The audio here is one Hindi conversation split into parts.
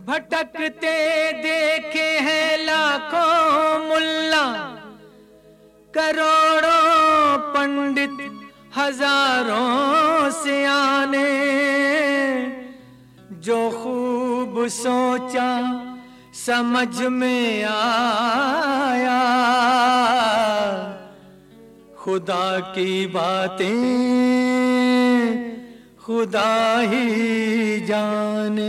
भटकते देखे हैं लाखों मुल्ला, करोड़ों पंडित, हजारों सियाने। जो खूब सोचा समझ में आया, खुदा की बातें खुदा ही जाने।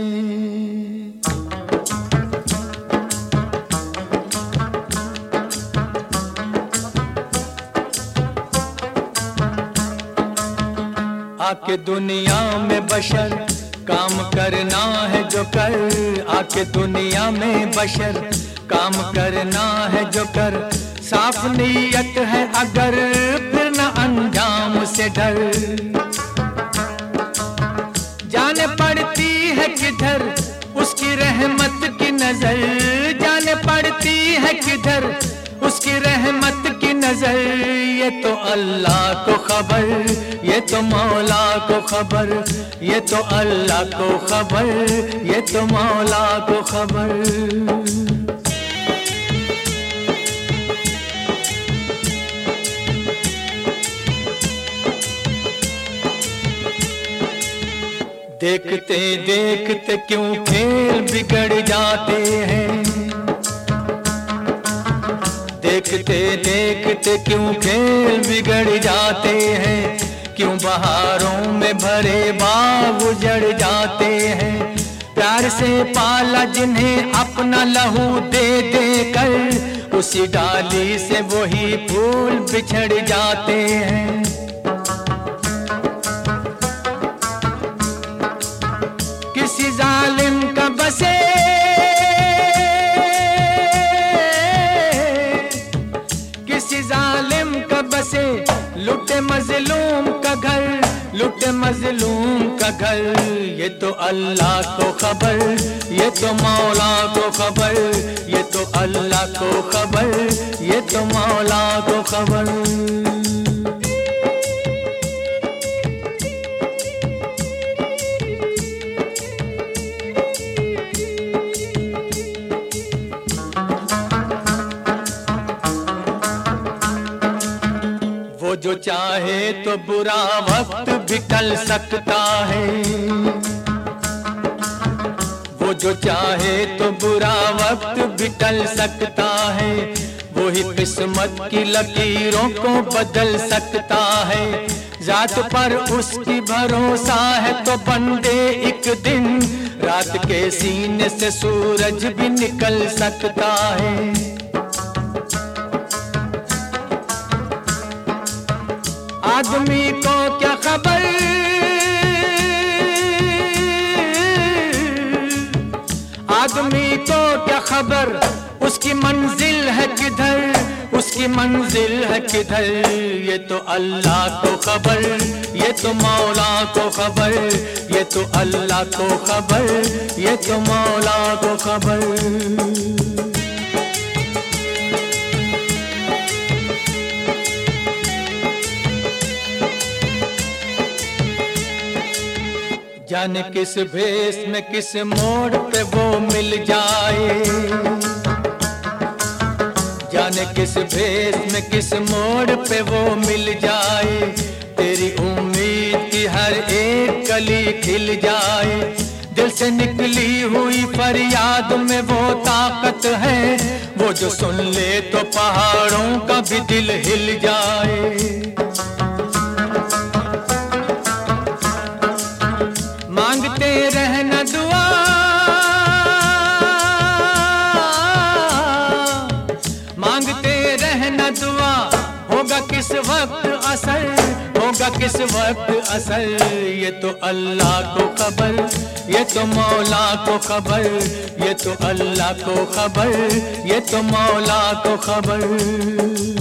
आके दुनिया में बशर काम करना है जो कर, आके दुनिया में बशर काम करना है जो कर। साफ नीयत है अगर फिर न अंजाम से डर। जाने पड़ती है किधर उसकी रहमत की नजर, जाने पड़ती है किधर उसकी रहमत की नजर। ये तो अल्लाह को खबर, ये तो मौला को खबर, ये तो अल्लाह को खबर, ये तो मौला को खबर। देखते देखते क्यों खेल बिगड़ जाते हैं, देखते देखते क्यों खेल बिगड़ जाते हैं। क्यों बहारों में भरे बाग उजड़ जाते हैं। प्यार से पाला जिन्हें अपना लहू दे दे कर, उसी डाली से वही फूल बिछड़ जाते हैं। किसी जालिम का बसे जालिम का बसे, लुटे मजलूम का घर, लुटे मजलूम का घर। ये तो अल्लाह को खबर, ये तो मौला को खबर, ये तो अल्लाह को खबर, ये तो मौला को खबर। जो चाहे तो बुरा वक्त भी टल सकता है, वो जो चाहे तो बुरा वक्त भी टल सकता है। वो ही किस्मत की लकीरों को बदल सकता है। जात पर उसकी भरोसा है तो बंदे एक दिन रात के सीने से सूरज भी निकल सकता है। आदमी को क्या खबर, आदमी को क्या खबर उसकी मंजिल है किधर, उसकी मंजिल है किधर। ये तो अल्लाह को खबर, ये तो मौला को खबर, ये तो अल्लाह को खबर, ये तो मौला को खबर। जाने किस भेष में किस मोड़ पे वो मिल जाए, जाने किस भेष में किस मोड़ पे वो मिल जाए। तेरी उम्मीद की हर एक कली खिल जाए। दिल से निकली हुई फरियाद में वो ताकत है, वो जो सुन ले तो पहाड़ों का भी दिल हिल जाए। मांगते रहना दुआ, मांगते रहना दुआ, होगा किस वक्त असर, होगा किस वक्त असर। ये तो अल्लाह को खबर, ये तो मौला को खबर, ये तो अल्लाह को खबर, ये तो मौला को खबर।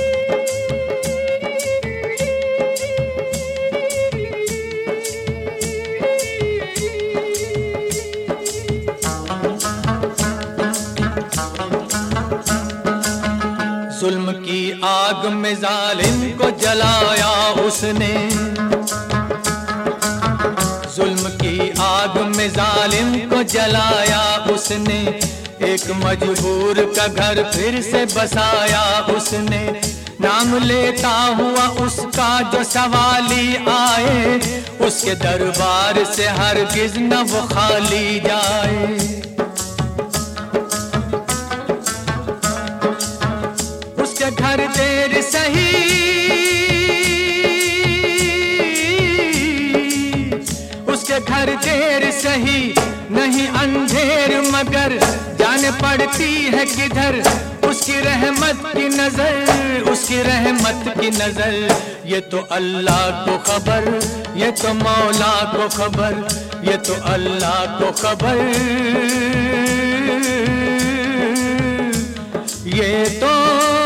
जुल्म की आग में जालिम को जलाया उसने, जुल्म की आग में जालिम जालिम को जलाया उसने, एक मजबूर का घर फिर से बसाया उसने। नाम लेता हुआ उसका जो सवाली आए, उसके दरबार से हरगिज न वो खाली जाए। उसके घर देर सही, उसके घर देर सही नहीं अंधेर, मगर जान पड़ती है किधर उसकी रहमत की नजर, उसकी रहमत की नजर। ये तो अल्लाह को खबर, ये तो मौला को खबर, ये तो अल्लाह को खबर, ये तो